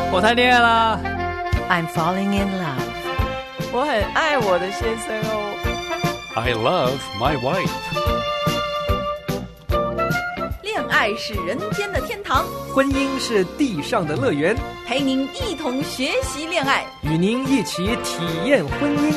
我谈恋爱啦。 I'm falling in love. 我很爱我的先生哦。 I love my wife. 恋爱是人间的天堂， 婚姻是地上的乐园， 陪您一同学习恋爱， 与您一起体验婚姻。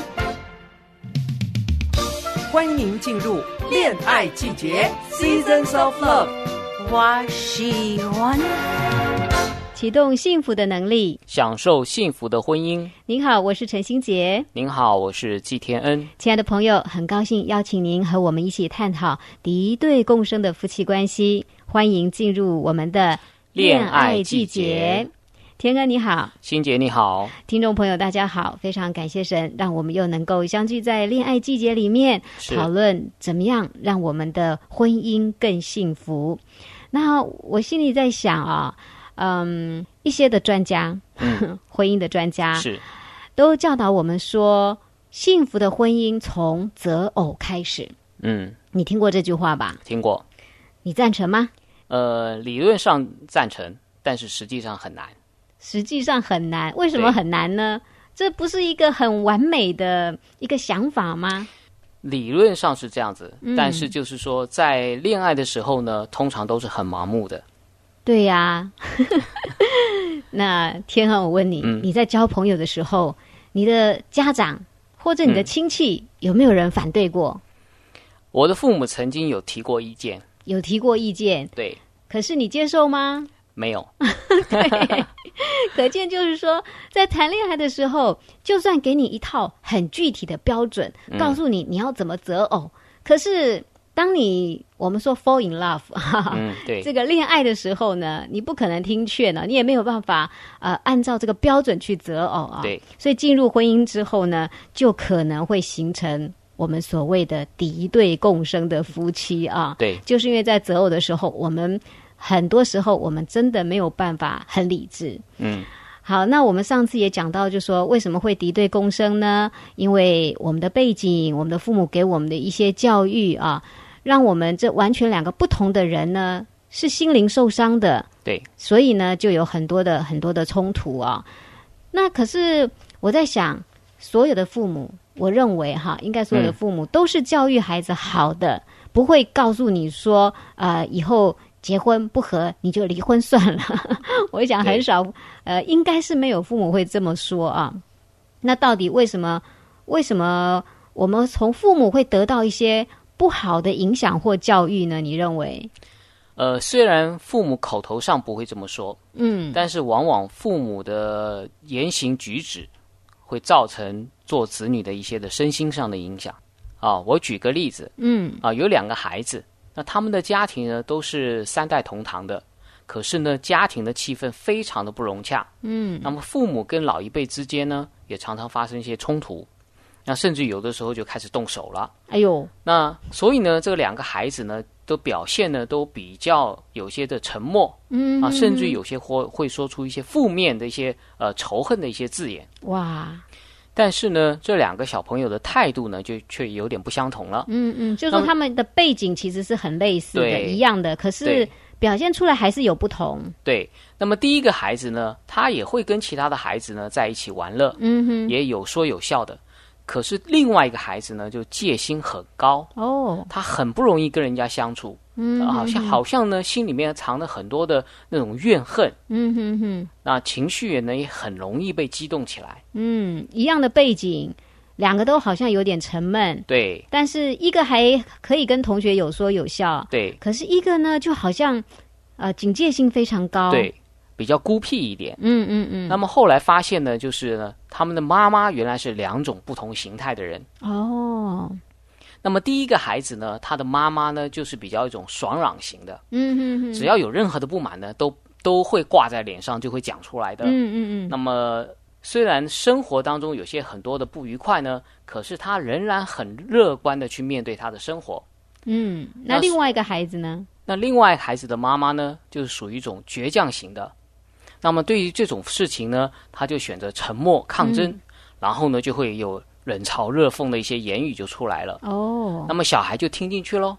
欢迎您进入恋爱季节 Seasons of Love。 我喜欢启动幸福的能力， 享受幸福的婚姻。 您好，我是陈欣杰。 您好，我是季天恩。 亲爱的朋友，很高兴邀请您和我们一起探讨敌对共生的夫妻关系。欢迎进入我们的恋爱季节。天恩你好。 欣杰你好。 听众朋友大家好，非常感谢神让我们又能够相聚在恋爱季节里面，讨论怎么样让我们的婚姻更幸福。那我心里在想啊，一些的专家，婚姻的专家是都教导我们说，幸福的婚姻从择偶开始。你听过这句话吧？ 听过。 你赞成吗？ 理论上赞成，但是实际上很难。 实际上很难，为什么很难呢？这不是一个很完美的一个想法吗？ 理论上是这样子，但是就是说在恋爱的时候呢，通常都是很盲目的。 对呀。那天恩，我问你，你在交朋友的时候，你的家长或者你的亲戚，有没有人反对过？ 我的父母曾经有提过意见。 有提过意见。 对。 可是你接受吗？ 没有。 对。可见就是说，在谈恋爱的时候，就算给你一套很具体的标准，告诉你你要怎么择偶，可是当我们说 fall in love， 对， 这个恋爱的时候呢，你不可能听劝呢，你也没有办法按照这个标准去择偶啊。 对， 所以进入婚姻之后呢，就可能会形成我们所谓的敌对共生的夫妻啊。 对， 就是因为在择偶的时候，我们很多时候我们真的没有办法很理智。好，那我们上次也讲到，就说为什么会敌对共生呢？因为我们的背景，我们的父母给我们的一些教育啊，让我们这完全两个不同的人呢，是心灵受伤的。 对， 所以呢，就有很多的冲突啊。那可是我在想，所有的父母，我认为应该所有的父母都是教育孩子好的，不会告诉你说，以后结婚不合你就离婚算了。我想很少，应该是没有父母会这么说啊。那到底为什么我们从父母会得到一些不好的影响或教育呢？你认为？ 虽然父母口头上不会这么说，但是往往父母的言行举止会造成做子女的一些的身心上的影响。我举个例子，有2个孩子。那他们的家庭呢，都是3代同堂的，可是呢，家庭的气氛非常的不融洽。那么父母跟老一辈之间呢，也常常发生一些冲突，那甚至有的时候就开始动手了。 哎呦， 那所以呢，这2个孩子呢，都表现呢都比较有些的沉默，甚至有些会说出一些负面的一些仇恨的一些字眼。 哇！ 但是呢，这2个小朋友的态度呢，就却有点不相同了。 就是说他们的背景其实是很类似的，一样的，可是表现出来还是有不同。对。 那么第一个孩子呢，他也会跟其他的孩子呢在一起玩乐，也有说有笑的。可是另外一个孩子呢，就戒心很高，他很不容易跟人家相处，好像呢心里面藏了很多的那种怨恨，那情绪呢也很容易被激动起来。 一样的背景，2个都好像有点沉闷， 对， 但是一个还可以跟同学有说有笑， 对， 可是一个呢就好像警戒性非常高， 对，比较孤僻一点。那么后来发现呢，就是呢，他们的妈妈原来是2种不同形态的人。那么第一个孩子呢，他的妈妈呢，就是比较一种爽朗型的，只要有任何的不满呢，都会挂在脸上，就会讲出来的。那么虽然生活当中有些很多的不愉快呢，可是他仍然很乐观的去面对他的生活。 那另外一个孩子呢？ 那另外孩子的妈妈呢，就是属于一种倔强型的。那么对于这种事情呢，他就选择沉默抗争，然后呢就会有冷嘲热讽的一些言语就出来了。那么小孩就听进去咯。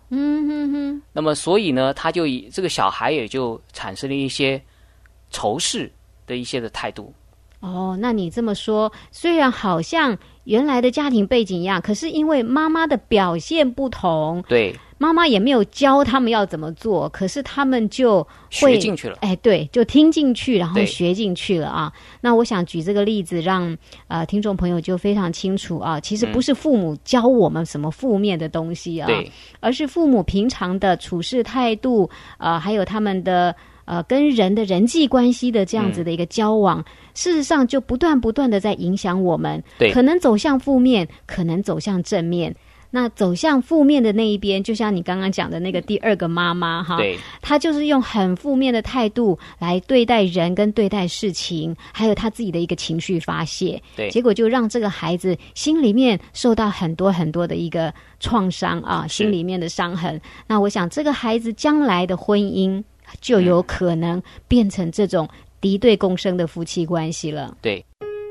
那么所以呢，他就这个小孩也就产生了一些仇视的的一些的态度。 哦，那你这么说，虽然好像原来的家庭背景一样，可是因为妈妈的表现不同， 对， 妈妈也没有教他们要怎么做，可是他们就会学进去了。 哎，对，就听进去，然后学进去了啊。那我想举这个例子让听众朋友就非常清楚啊，其实不是父母教我们什么负面的东西啊， 对， 而是父母平常的处事态度，还有他们的跟人的人际关系的这样子的一个交往，事实上就不断的在影响我们， 对， 可能走向负面，可能走向正面。那走向负面的那一边，就像你刚刚讲的那个第二个妈妈哈， 对， 她就是用很负面的态度来对待人跟对待事情，还有她自己的一个情绪发泄， 对， 结果就让这个孩子心里面受到很多的一个创伤啊，心里面的伤痕。那我想这个孩子将来的婚姻就有可能变成这种敌对共生的夫妻关系了。 对。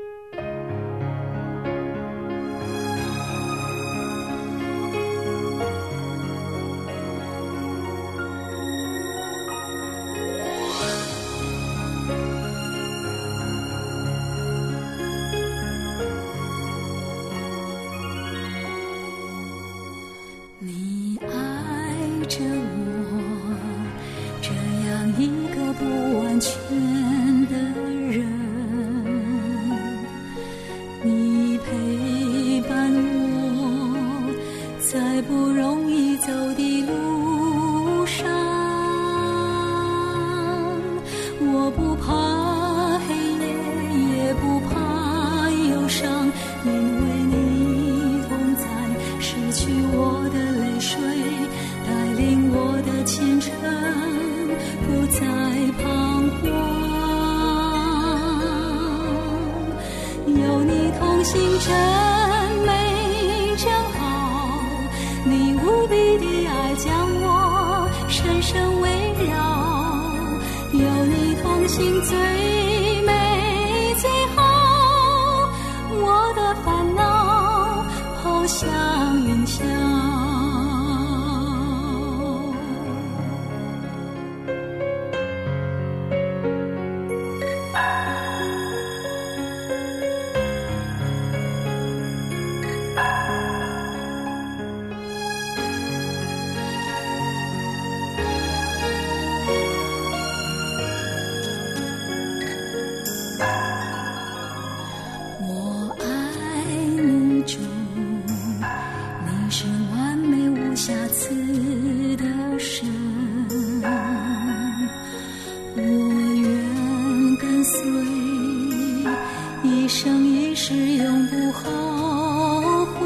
你爱着我，这样一个不完全的人，你陪伴我在不容易走的路上，我不怕黑夜，也不怕忧伤，因为你同在，失去我的泪水，带领我的前程，不再彷徨。有你同行真美真好，你无比的爱将我深深围绕。有你同行最美最好，我的烦恼抛向云霄。我爱你主，你是完美无瑕疵的神，我愿跟随，一生一世永不后悔。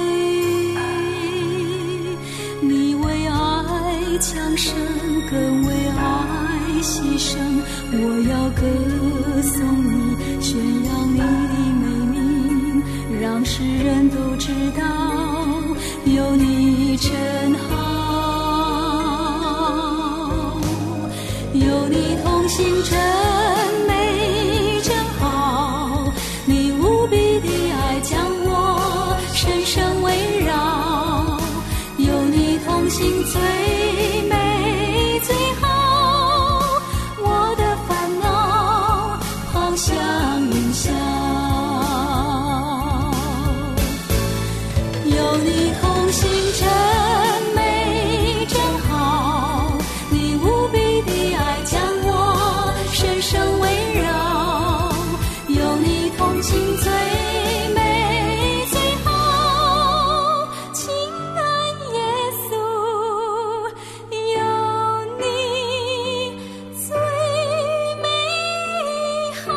你为爱降生，更为爱牺牲，我要歌颂你，宣扬你的美名，让世人都知道有你真好。有你同行真美真好，你无比的爱将我深深围绕。有你同行最美最好，我的烦恼抛向云霄。有你同行真美真好，你无比的爱将我深深围绕。有你同行最美最好，亲爱耶稣，有你最美好。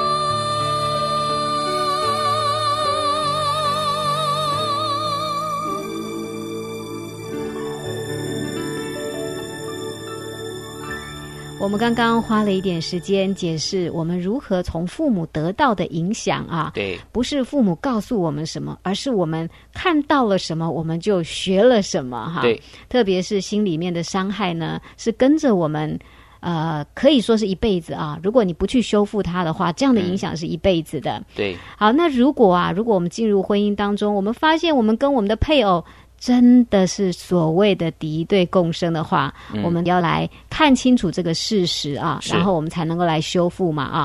我们刚刚花了一点时间解释我们如何从父母得到的影响啊， 对， 不是父母告诉我们什么，而是我们看到了什么，我们就学了什么哈。 对， 特别是心里面的伤害呢，是跟着我们。可以说是一辈子啊！如果你不去修复它的话，这样的影响是一辈子的。 对， 好，那如果我们进入婚姻当中，我们发现我们跟我们的配偶真的是所谓的敌对共生的话，我们要来看清楚这个事实啊，然后我们才能够来修复嘛啊。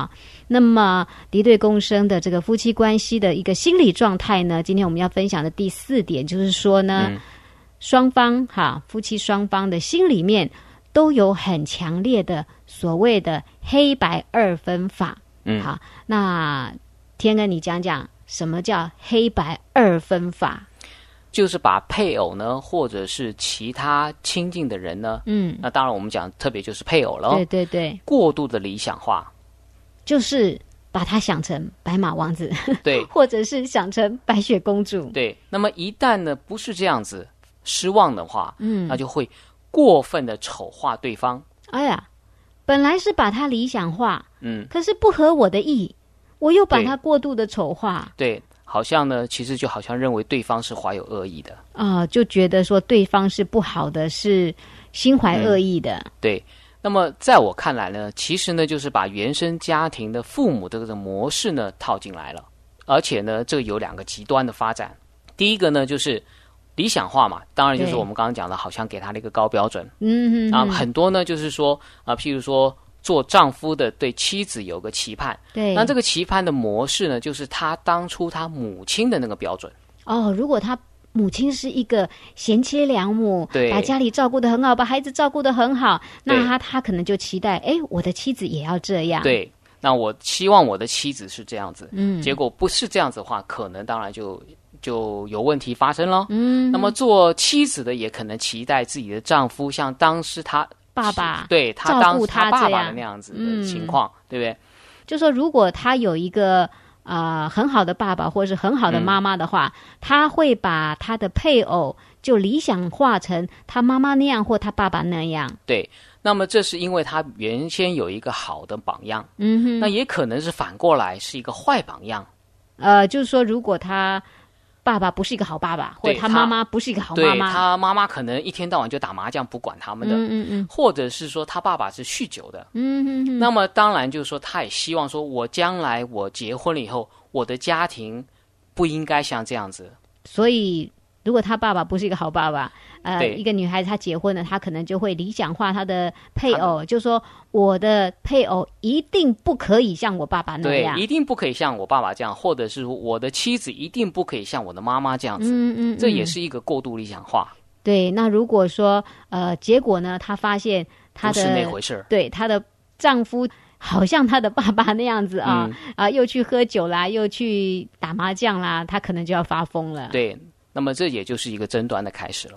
那么敌对共生的这个夫妻关系的一个心理状态呢，今天我们要分享的第4点就是说呢，双方夫妻双方的心里面都有很强烈的所谓的黑白二分法。好，那天哥你讲讲什么叫黑白二分法？ 就是把配偶呢，或者是其他亲近的人呢，那当然我们讲特别就是配偶了， 对对对， 过度的理想化， 就是把他想成白马王子， 对， 或者是想成白雪公主， 对。那么一旦呢不是这样子，失望的话，那就会过分的丑化对方。 哎呀，本来是把他理想化，可是不合我的意，我又把他过度的丑化， 对。好像呢，其实就好像认为对方是怀有恶意的就觉得说对方是不好的，是心怀恶意的。 对，那么在我看来呢，其实呢就是把原生家庭的父母的这个模式呢套进来了，而且呢这个有2个极端的发展。第一个呢就是理想化嘛，当然就是我们刚刚讲的，好像给他的一个高标准。很多呢就是说譬如说做丈夫的对妻子有个期盼， 对， 那这个期盼的模式呢，就是他当初他母亲的那个标准。 如果他母亲是一个贤妻良母， 对， 把家里照顾得很好，把孩子照顾得很好，那他可能就期待，我的妻子也要这样。 对，那我希望我的妻子是这样子，结果不是这样子的话，可能当然就有问题发生了。那么做妻子的也可能期待自己的丈夫像当时他爸爸，对，他当他爸爸的那样子的情况，对不对？ 就说如果他有一个很好的爸爸或是很好的妈妈的话，他会把他的配偶就理想化成他妈妈那样或他爸爸那样。 对，那么这是因为他原先有一个好的榜样，那也可能是反过来是一个坏榜样。 就是说如果他爸爸不是一个好爸爸，或者他妈妈不是一个好妈妈， 对，他妈妈可能一天到晚就打麻将不管他们的，或者是说他爸爸是酗酒的，那么当然就是说他也希望说我将来我结婚了以后，我的家庭不应该像这样子。 所以如果他爸爸不是一个好爸爸，一个女孩子她结婚了，她可能就会理想化她的配偶，就说我的配偶一定不可以像我爸爸那样， 对，一定不可以像我爸爸这样，或者是我的妻子一定不可以像我的妈妈这样子。这也是一个过度理想化。 对，那如果说结果呢，她发现她的不是那回事， 对，她的丈夫好像他的爸爸那样子又去喝酒啦，又去打麻将啦，她可能就要发疯了。 对，那么这也就是一个争端的开始了。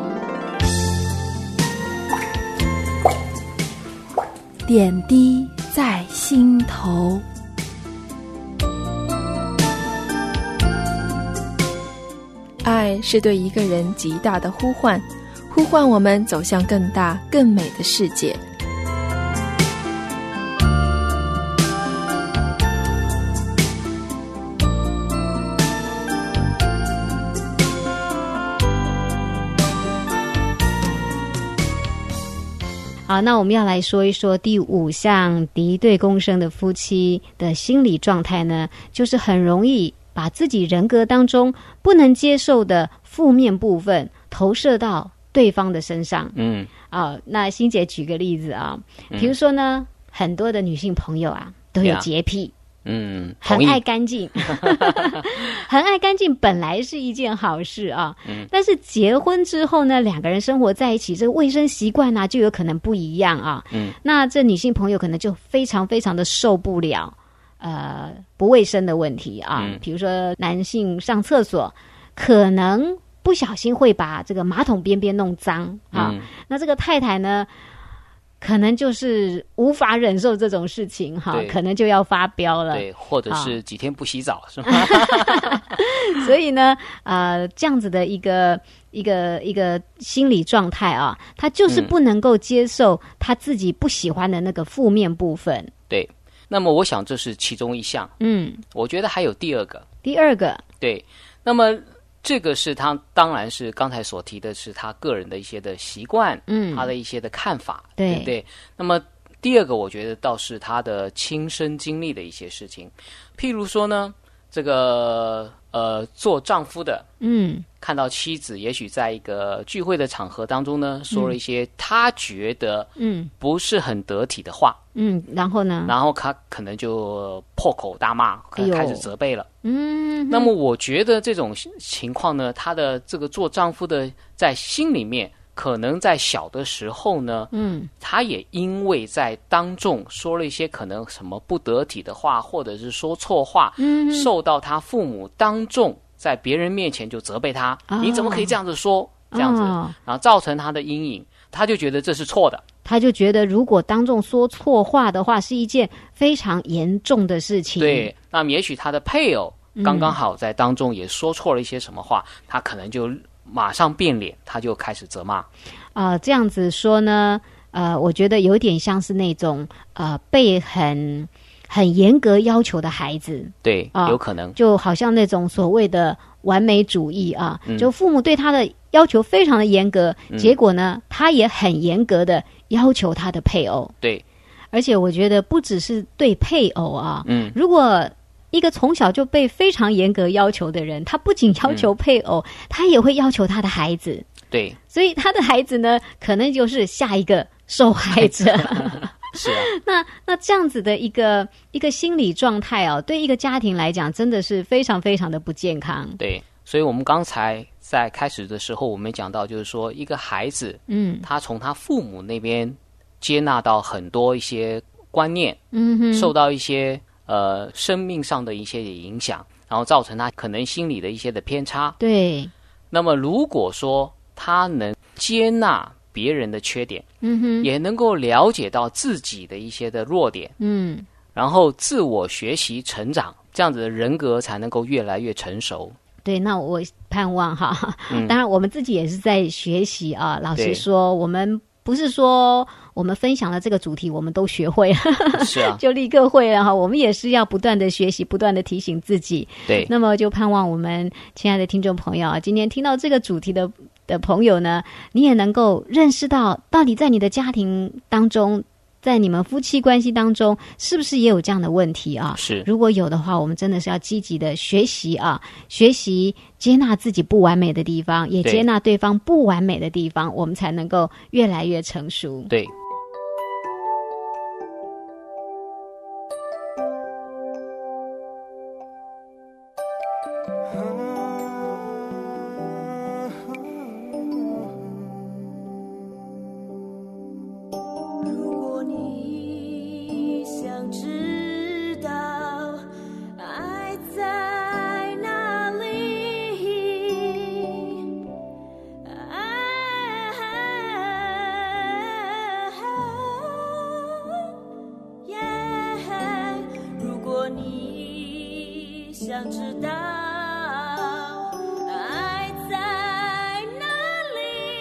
点滴在心头。爱是对一个人极大的呼唤，呼唤我们走向更大更美的世界。 好，那我们要来说一说第5项敌对共生的夫妻的心理状态呢，就是很容易把自己人格当中不能接受的负面部分投射到对方的身上。那欣姐举个例子比如说呢，很多的女性朋友都有洁癖，很爱干净很爱干净本来是一件好事但是结婚之后呢，2个人生活在一起，这个卫生习惯就有可能不一样那这女性朋友可能就非常非常的受不了不卫生的问题比如说男性上厕所可能不小心会把这个马桶边边弄脏那这个太太呢可能就是无法忍受这种事情可能就要发飙了， 对，或者是几天不洗澡是吗？ 所以呢这样子的一个心理状态他就是不能够接受他自己不喜欢的那个负面部分。 对，那么我想这是其中一项。我觉得还有第二个。对，那么这个是他当然是刚才所提的是他个人的一些的习惯，他的一些的看法，对不对？那么第二个我觉得倒是他的亲身经历的一些事情，譬如说呢， 这个做丈夫的，看到妻子也许在一个聚会的场合当中呢，说了一些他觉得不是很得体的话， 然后呢？ 然后他可能就破口大骂，开始责备了。那么我觉得这种情况呢，他的这个做丈夫的在心里面，可能在小的时候呢，他也因为在当众说了一些可能什么不得体的话，或者是说错话，受到他父母当众在别人面前就责备他，你怎么可以这样子说，这样子，然后造成他的阴影，他就觉得这是错的。 他就觉得如果当众说错话的话，是一件非常严重的事情。 对，那么也许他的配偶刚刚好在当中也说错了一些什么话，他可能就马上变脸，他就开始责骂。 这样子说呢，我觉得有点像是那种被很严格要求的孩子。 对，有可能就好像那种所谓的完美主义啊，就父母对他的要求非常的严格，结果呢，他也很严格的要求他的配偶。 对， 而且我觉得不只是对配偶啊，如果一个从小就被非常严格要求的人，他不仅要求配偶，他也会要求他的孩子。 对， 所以他的孩子呢，可能就是下一个受害者。 是啊， 那这样子的一个心理状态哦，对一个家庭来讲，真的是非常非常的不健康。 对，所以我们刚才在开始的时候，我们讲到，就是说一个孩子，他从他父母那边接纳到很多一些观念，受到一些生命上的一些影响，然后造成他可能心理的一些的偏差。 对， 那么如果说他能接纳别人的缺点，也能够了解到自己的一些的弱点，然后自我学习成长，这样子的人格才能够越来越成熟。 对，那我盼望哈，当然我们自己也是在学习啊。老实说，我们不是说我们分享了这个主题我们都学会了， 是啊， 就立刻会了哈。我们也是要不断的学习，不断的提醒自己。 对， 那么就盼望我们亲爱的听众朋友啊，今天听到这个主题的朋友呢，你也能够认识到底在你的家庭当中，在你们夫妻关系当中，是不是也有这样的问题啊？ 是， 如果有的话，我们真的是要积极的学习啊，学习接纳自己不完美的地方，也接纳对方不完美的地方，我们才能够越来越成熟。 对。 想知道爱在哪里，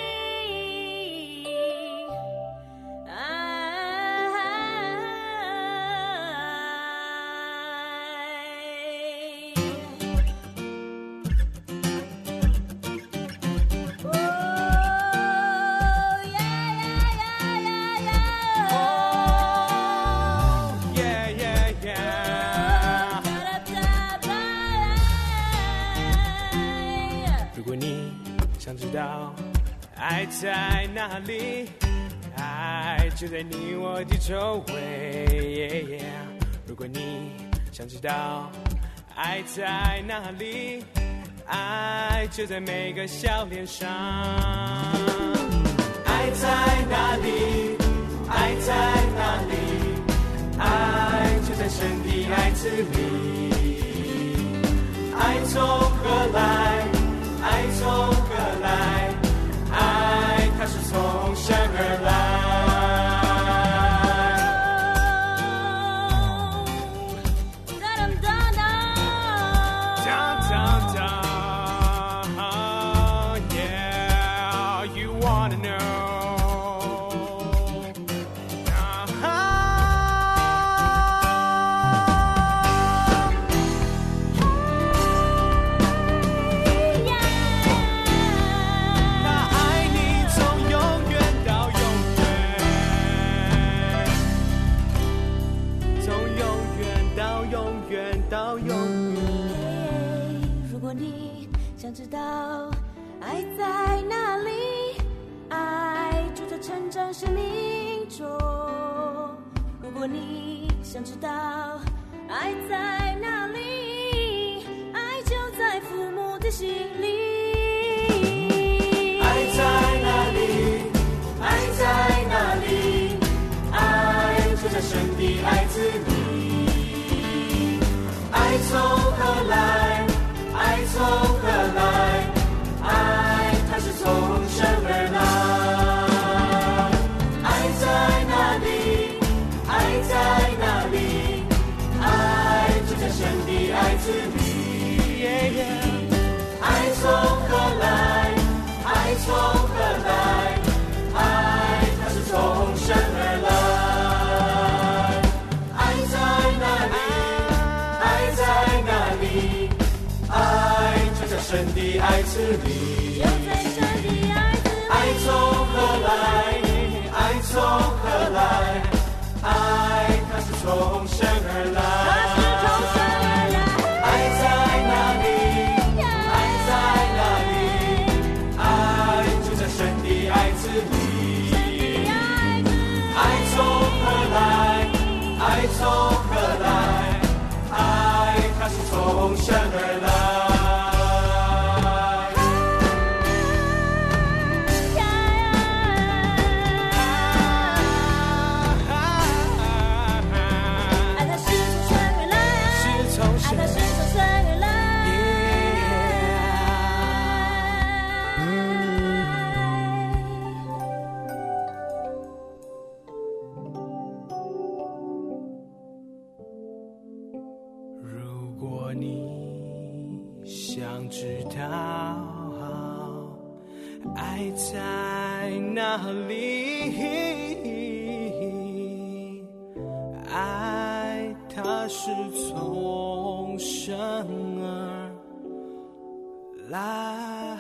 爱在哪里？爱就在你我的周围。如果你想知道爱在哪里，爱就在每个笑脸上。爱在哪里？爱在哪里？爱就在神的爱子里。爱从何来？爱从何来？爱它是从神而来。Yeah, you wanna know. 果你想知道爱在哪里，爱就在成长生命中。如果你想知道爱在哪里，爱就在父母的心里。 爱在哪里？爱在哪里？爱就在神的爱子里。爱从何来？爱从何来？爱它是从神而来。爱在哪里？爱在哪里？爱就在神的爱子里。爱从何来？爱从何来？爱它是从神而来。爱在哪里？爱在哪里？爱就在神的爱子里。爱从何来？爱从何来？爱它是从神而来。爱在哪里？爱在哪里？爱就在神的爱子里。爱从何来？爱从何来？爱它是从神而来。如果你想知道爱在哪里，爱它是从神而来。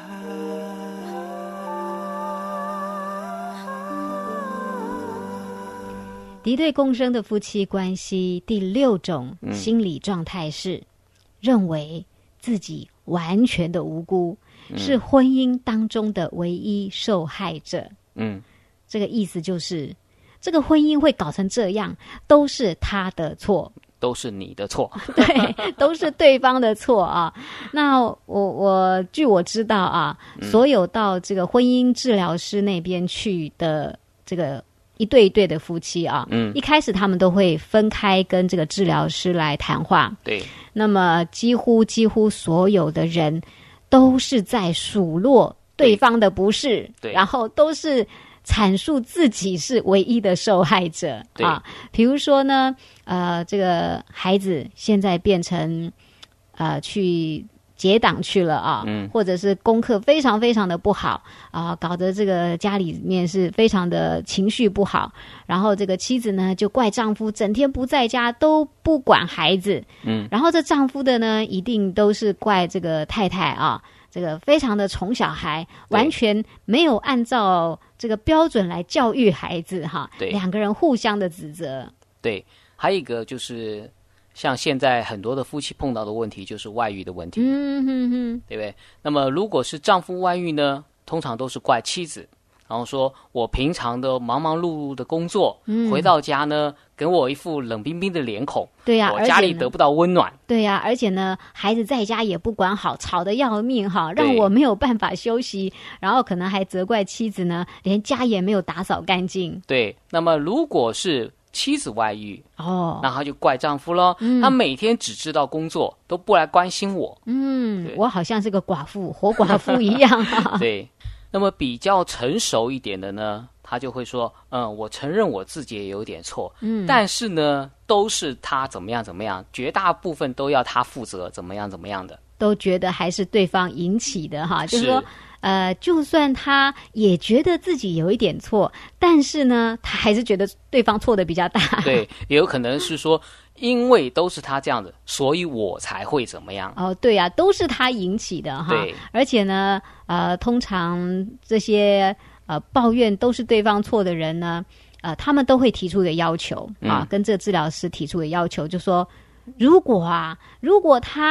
敌对共生的夫妻关系第6种心理状态是，认为自己完全的无辜，是婚姻当中的唯一受害者。这个意思就是这个婚姻会搞成这样，都是他的错， 都是你的错。 对，都是对方的错啊。那我据我知道啊，所有到这个婚姻治疗师那边去的这个一对一对的夫妻啊，一开始他们都会分开跟这个治疗师来谈话。 对， 那么几乎所有的人都是在数落对方的不是， 对， 然后都是阐述自己是唯一的受害者啊。比如说呢，这个孩子现在变成去结党去了啊，或者是功课非常非常的不好啊，搞得这个家里面是非常的情绪不好，然后这个妻子呢就怪丈夫整天不在家都不管孩子，然后这丈夫的呢一定都是怪这个太太啊，这个非常的宠小孩，完全没有按照这个标准来教育孩子哈，两个人互相的指责。 对，还有一个就是像现在很多的夫妻碰到的问题就是外遇的问题，对不对？那么如果是丈夫外遇呢，通常都是怪妻子，然后说我平常的忙忙碌碌的工作，回到家呢，给我一副冷冰冰的脸孔， 对呀， 我家里得不到温暖， 对呀，而且呢，孩子在家也不管好，吵得要命哈，让我没有办法休息，然后可能还责怪妻子呢，连家也没有打扫干净。 对，那么如果是妻子外遇那他就怪丈夫咯，他每天只知道工作，都不来关心我。 我好像是个寡妇，活寡妇一样对，那么比较成熟一点的呢，他就会说我承认我自己也有点错，但是呢都是他怎么样怎么样，绝大部分都要他负责，怎么样怎么样的，都觉得还是对方引起的哈，就是说就算他也觉得自己有一点错，但是呢他还是觉得对方错的比较大。 对，也有可能是说因为都是他这样子，所以我才会怎么样。 对啊，都是他引起的哈。 对， 而且呢通常这些抱怨都是对方错的人呢，他们都会提出一个要求跟这个治疗师提出的要求，就说如果他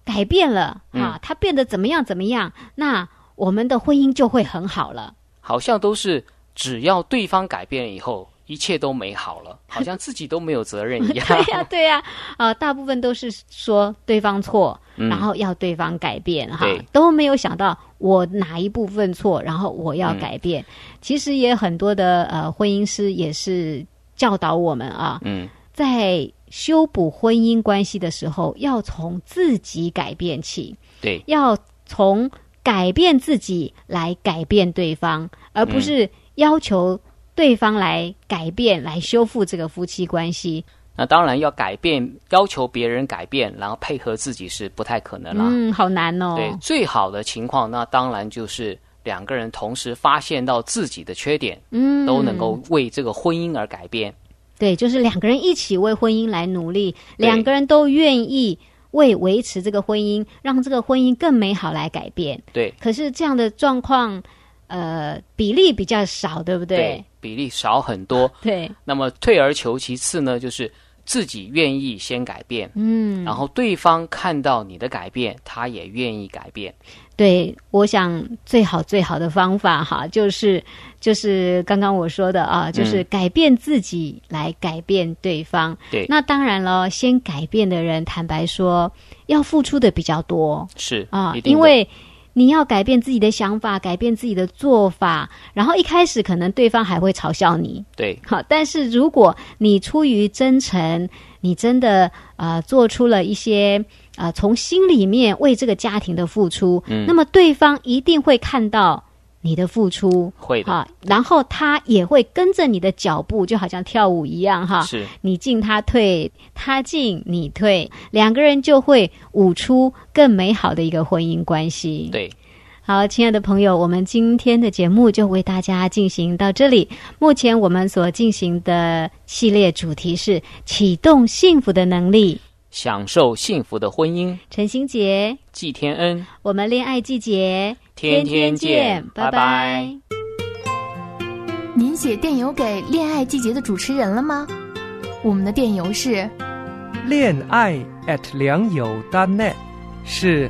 改变了啊，他变得怎么样怎么样，那我们的婚姻就会很好了。 好像都是只要对方改变了以后，一切都美好了，好像自己都没有责任一样。 对呀，大部分都是说对方错，然后要对方改变哈，都没有想到我哪一部分错，然后我要改变。其实也很多的婚姻师也是教导我们啊，在修补婚姻关系的时候，要从自己改变起，对，要从改变自己来改变对方，而不是要求对方来改变，来修复这个夫妻关系。 那当然要改变，要求别人改变，然后配合自己是不太可能啦。 好难哦。 对，最好的情况，那当然就是两个人同时发现到自己的缺点，都能够为这个婚姻而改变。 对，就是两个人一起为婚姻来努力，两个人都愿意为维持这个婚姻，让这个婚姻更美好来改变。对，可是这样的状况，比例比较少，对不对？ 对，比例少很多。对，那么退而求其次呢，就是自己愿意先改变，然后对方看到你的改变，他也愿意改变。 对，我想最好的方法哈，就是刚刚我说的啊，就是改变自己来改变对方。对，那当然了，先改变的人，坦白说，要付出的比较多。是啊，因为你要改变自己的想法，改变自己的做法，然后一开始可能对方还会嘲笑你。对，好，但是如果你出于真诚，你真的做出了一些从心里面为这个家庭的付出，那么对方一定会看到你的付出，会的，然后他也会跟着你的脚步，就好像跳舞一样哈，是你进他退，他进你退，两个人就会舞出更美好的一个婚姻关系。对，好，亲爱的朋友，我们今天的节目就为大家进行到这里。目前我们所进行的系列主题是启动幸福的能力， 享受幸福的婚姻。 陈欣洁、 季天恩， 我们恋爱季节天天见，拜拜。 您写电邮给恋爱季节的主持人了吗？我们的电邮是恋爱良友.net， 是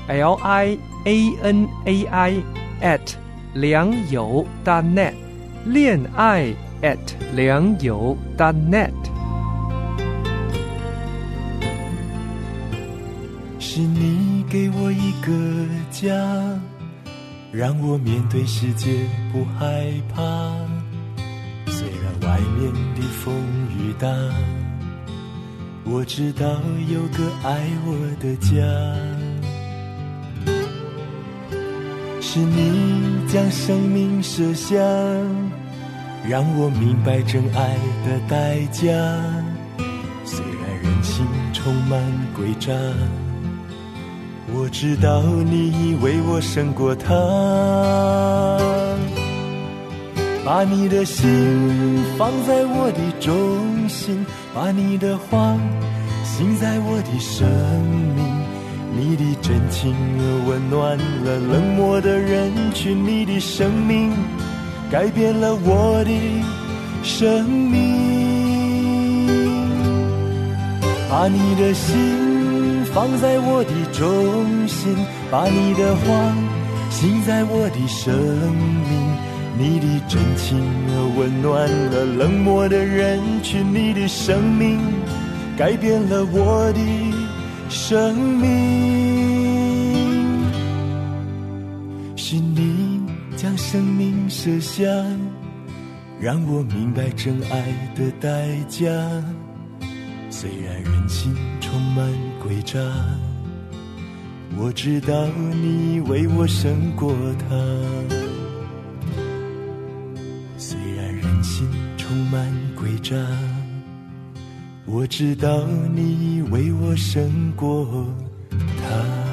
LIANAI良友.net， 恋爱良友.net。 是你给我一个家，让我面对世界不害怕。虽然外面的风雨大，我知道有个爱我的家。是你将生命舍下，让我明白真爱的代价。虽然人心充满诡诈，我知道你已为我胜过他。把你的心放在我的中心，把你的话信在我的生命。你的真情温暖了冷漠的人群，你的生命改变了我的生命。把你的心放在我的中心，把你的话信在我的生命。你的真情温暖了冷漠的人群，你的生命改变了我的生命。是你将生命舍下，让我明白真爱的代价。虽然人心充满诡诈，我知道你为我胜过他。虽然人心充满诡诈，我知道你为我胜过他。